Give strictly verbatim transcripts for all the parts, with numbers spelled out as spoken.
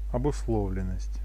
Обусловленность.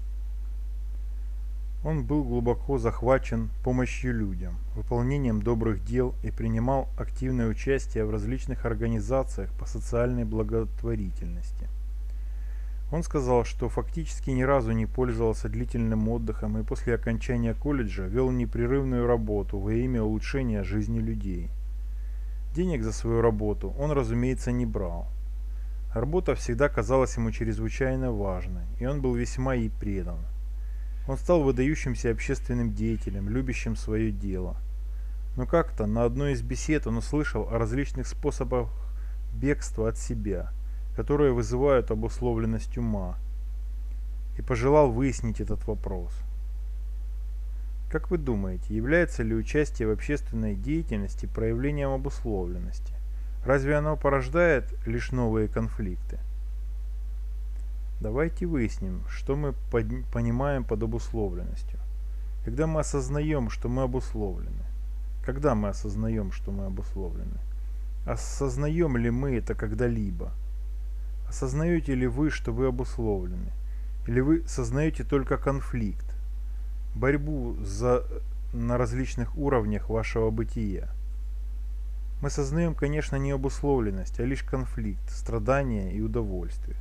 Он был глубоко захвачен помощью людям, выполнением добрых дел и принимал активное участие в различных организациях по социальной благотворительности. Он сказал, что фактически ни разу не пользовался длительным отдыхом и после окончания колледжа вел непрерывную работу во имя улучшения жизни людей. Денег за свою работу он, разумеется, не брал. Работа всегда казалась ему чрезвычайно важной, и он был весьма ей предан. Он стал выдающимся общественным деятелем, любящим свое дело. Но как-то на одной из бесед он услышал о различных способах бегства от себя, которые вызывают обусловленность ума, и пожелал выяснить этот вопрос. Как вы думаете, является ли участие в общественной деятельности проявлением обусловленности? Разве оно порождает лишь новые конфликты? Давайте выясним, что мы под, понимаем под обусловленностью. Когда мы осознаем, что мы обусловлены. Когда мы осознаем, что мы обусловлены? Осознаем ли мы это когда-либо? Осознаете ли вы, что вы обусловлены? Или вы сознаете только конфликт, борьбу за, на различных уровнях вашего бытия? Мы сознаем, конечно, не обусловленность, а лишь конфликт, страдания и удовольствие.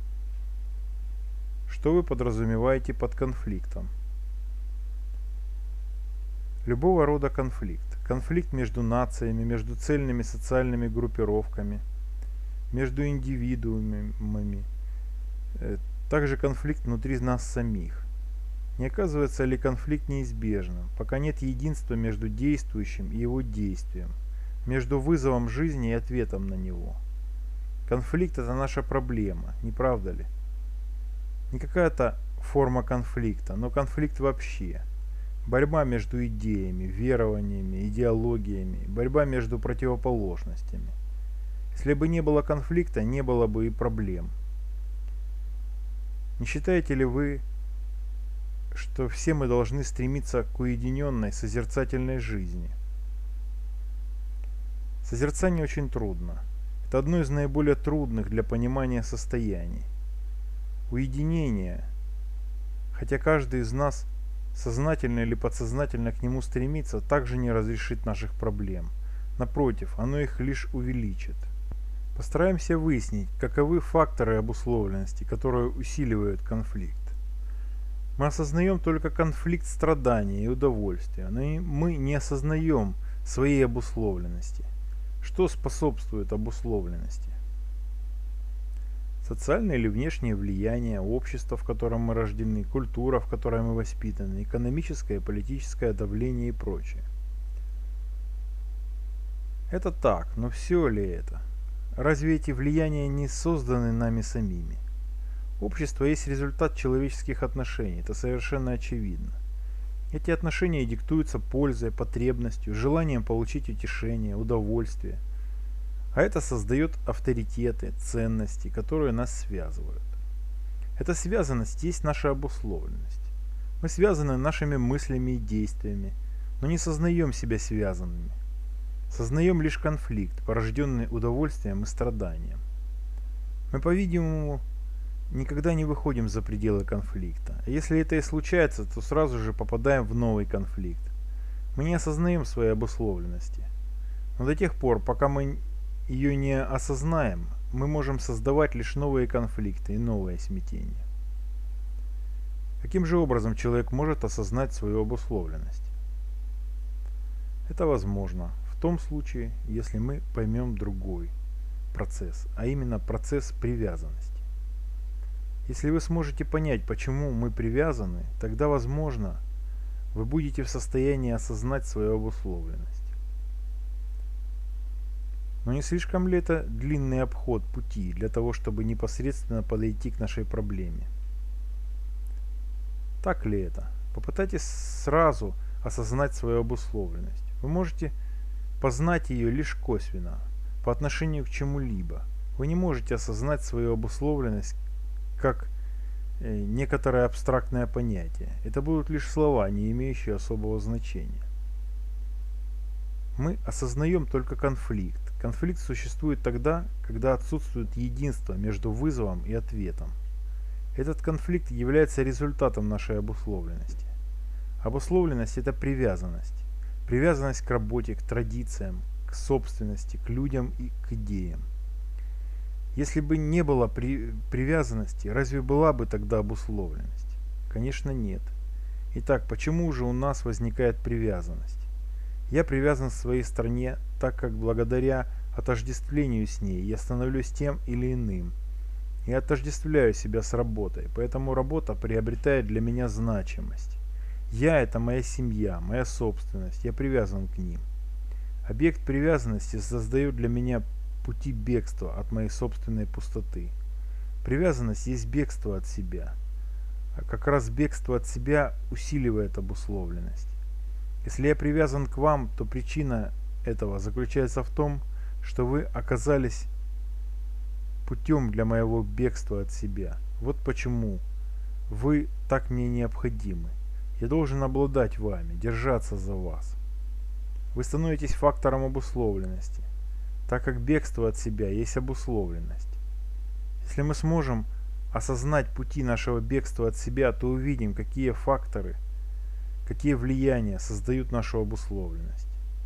Что вы подразумеваете под конфликтом? Любого рода конфликт. Конфликт между нациями, между цельными социальными группировками, между индивидуумами. Также конфликт внутри нас самих. Не оказывается ли конфликт неизбежным, пока нет единства между действующим и его действием, между вызовом жизни и ответом на него? Конфликт – это наша проблема, не правда ли? Не какая-то форма конфликта, но конфликт вообще. Борьба между идеями, верованиями, идеологиями, борьба между противоположностями. Если бы не было конфликта, не было бы и проблем. Не считаете ли вы, что все мы должны стремиться к уединенной, созерцательной жизни? Созерцание очень трудно. Это одно из наиболее трудных для понимания состояний. Уединение, хотя каждый из нас сознательно или подсознательно к нему стремится, также не разрешит наших проблем. Напротив, оно их лишь увеличит. Постараемся выяснить, каковы факторы обусловленности, которые усиливают конфликт. Мы осознаем только конфликт страдания и удовольствия, но и мы не осознаем своей обусловленности. Что способствует обусловленности? Социальное или внешнее влияние, общество, в котором мы рождены, культура, в которой мы воспитаны, экономическое и политическое давление и прочее. Это так, но все ли это? Разве эти влияния не созданы нами самими? Общество есть результат человеческих отношений, это совершенно очевидно. Эти отношения диктуются пользой, потребностью, желанием получить утешение, удовольствие. А это создает авторитеты, ценности, которые нас связывают. Эта связанность есть наша обусловленность. Мы связаны нашими мыслями и действиями, но не сознаем себя связанными. Сознаем лишь конфликт, порожденный удовольствием и страданием. Мы, по-видимому, никогда не выходим за пределы конфликта. А если это и случается, то сразу же попадаем в новый конфликт. Мы не осознаем своей обусловленности. Но до тех пор, пока мы ее не осознаем, мы можем создавать лишь новые конфликты и новые смятения. Каким же образом человек может осознать свою обусловленность? Это возможно в том случае, если мы поймем другой процесс, а именно процесс привязанности. Если вы сможете понять, почему мы привязаны, тогда, возможно, вы будете в состоянии осознать свою обусловленность. Но не слишком ли это длинный обход пути для того, чтобы непосредственно подойти к нашей проблеме? Так ли это? Попытайтесь сразу осознать свою обусловленность. Вы можете познать ее лишь косвенно, по отношению к чему-либо. Вы не можете осознать свою обусловленность как некоторое абстрактное понятие. Это будут лишь слова, не имеющие особого значения. Мы осознаем только конфликт. Конфликт существует тогда, когда отсутствует единство между вызовом и ответом. Этот конфликт является результатом нашей обусловленности. Обусловленность – это привязанность. Привязанность к работе, к традициям, к собственности, к людям и к идеям. Если бы не было при... привязанности, разве была бы тогда обусловленность? Конечно, нет. Итак, почему же у нас возникает привязанность? Я привязан к своей стране, так как благодаря отождествлению с ней я становлюсь тем или иным. Я отождествляю себя с работой, поэтому работа приобретает для меня значимость. Я – это моя семья, моя собственность, я привязан к ним. Объект привязанности создает для меня пути бегства от моей собственной пустоты. Привязанность есть бегство от себя. А как раз бегство от себя усиливает обусловленность. Если я привязан к вам, то причина этого заключается в том, что вы оказались путем для моего бегства от себя. Вот почему вы так мне необходимы. Я должен обладать вами, держаться за вас. Вы становитесь фактором обусловленности, так как бегство от себя есть обусловленность. Если мы сможем осознать пути нашего бегства от себя, то увидим, какие факторы, какие влияния создают нашу обусловленность.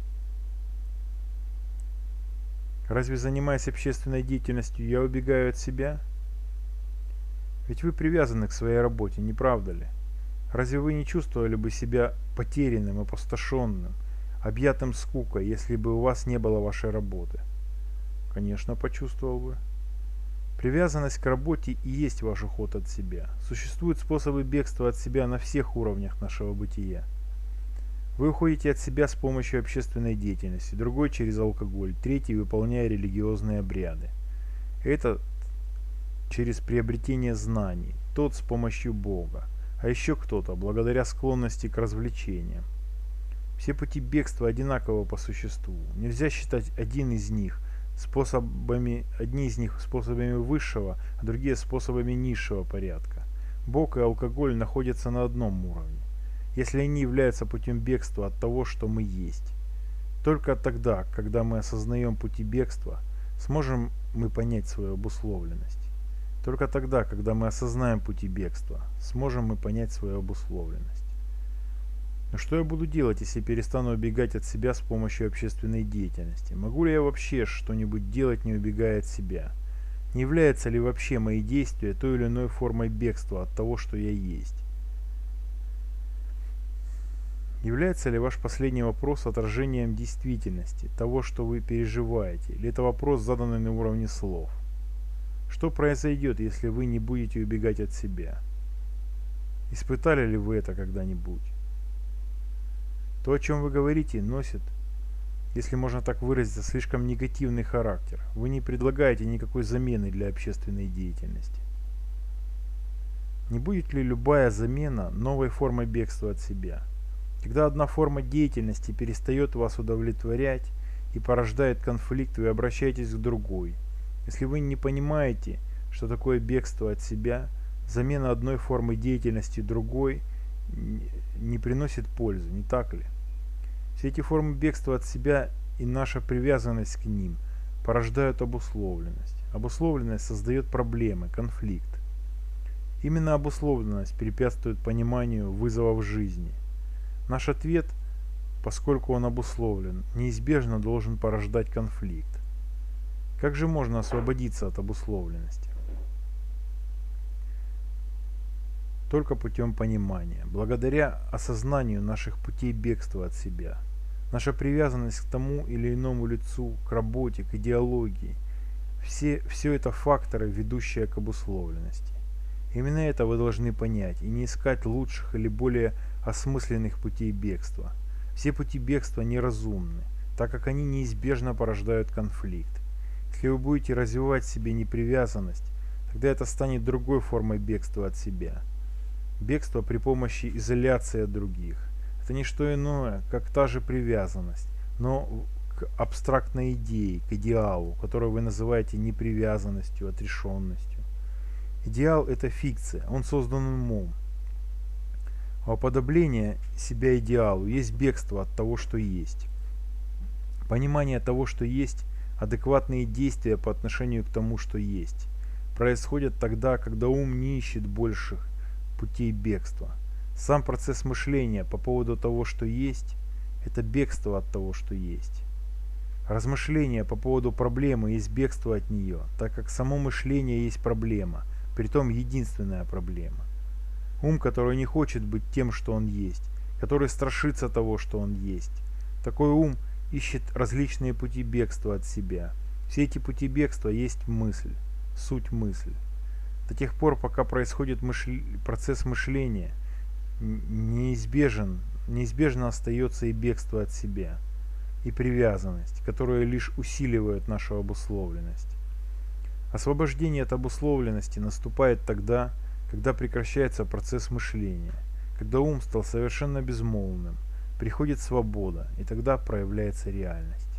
Разве, занимаясь общественной деятельностью, я убегаю от себя? Ведь вы привязаны к своей работе, не правда ли? Разве вы не чувствовали бы себя потерянным, опустошенным, объятым скукой, если бы у вас не было вашей работы? Конечно, почувствовал бы. Привязанность к работе и есть ваш уход от себя. Существуют способы бегства от себя на всех уровнях нашего бытия. Вы уходите от себя с помощью общественной деятельности, другой через алкоголь, третий выполняя религиозные обряды. Этот через приобретение знаний, тот с помощью Бога, а еще кто-то благодаря склонности к развлечениям. Все пути бегства одинаковы по существу. Нельзя считать один из них способами, одни из них способами высшего, а другие способами низшего порядка. Бог и алкоголь находятся на одном уровне, если они являются путем бегства от того, что мы есть. Только тогда, когда мы осознаем пути бегства, сможем мы понять свою обусловленность. Только тогда, когда мы осознаем пути бегства, сможем мы понять свою обусловленность. Но что я буду делать, если перестану убегать от себя с помощью общественной деятельности? Могу ли я вообще что-нибудь делать, не убегая от себя? Не является ли вообще мои действия той или иной формой бегства от того, что я есть? Является ли ваш последний вопрос отражением действительности, того, что вы переживаете, или это вопрос, заданный на уровне слов? Что произойдет, если вы не будете убегать от себя? Испытали ли вы это когда-нибудь? То, о чем вы говорите, носит, если можно так выразиться, слишком негативный характер. Вы не предлагаете никакой замены для общественной деятельности. Не будет ли любая замена новой формой бегства от себя? Когда одна форма деятельности перестает вас удовлетворять и порождает конфликт, вы обращаетесь к другой. Если вы не понимаете, что такое бегство от себя, замена одной формы деятельности другой не приносит пользы, не так ли? Все эти формы бегства от себя и наша привязанность к ним порождают обусловленность. Обусловленность создает проблемы, конфликт. Именно обусловленность препятствует пониманию вызовов жизни. Наш ответ, поскольку он обусловлен, неизбежно должен порождать конфликт. Как же можно освободиться от обусловленности? Только путем понимания, благодаря осознанию наших путей бегства от себя. Наша привязанность к тому или иному лицу, к работе, к идеологии – все, все это факторы, ведущие к обусловленности. Именно это вы должны понять и не искать лучших или более осмысленных путей бегства. Все пути бегства неразумны, так как они неизбежно порождают конфликт. Если вы будете развивать в себе непривязанность, тогда это станет другой формой бегства от себя. Бегство при помощи изоляции от других. Это не что иное, как та же привязанность, но к абстрактной идее, к идеалу, которую вы называете непривязанностью, отрешенностью. Идеал – это фикция, он создан умом. А уподобление себя идеалу есть бегство от того, что есть. Понимание того, что есть, адекватные действия по отношению к тому, что есть. происходят тогда, когда ум не ищет больших путей бегства. Сам процесс мышления по поводу того, что есть, это бегство от того, что есть. Размышление по поводу проблемы есть бегство от нее, так как само мышление есть проблема, притом единственная проблема. Ум, который не хочет быть тем, что он есть, который страшится того, что он есть. Такой ум ищет различные пути бегства от себя. Все эти пути бегства есть мысль, суть мысль. До тех пор, пока происходит мышль... процесс мышления, неизбежен, неизбежно остается и бегство от себя, и привязанность, которая лишь усиливает нашу обусловленность. Освобождение от обусловленности наступает тогда, когда прекращается процесс мышления, когда ум стал совершенно безмолвным, приходит свобода, и тогда проявляется реальность.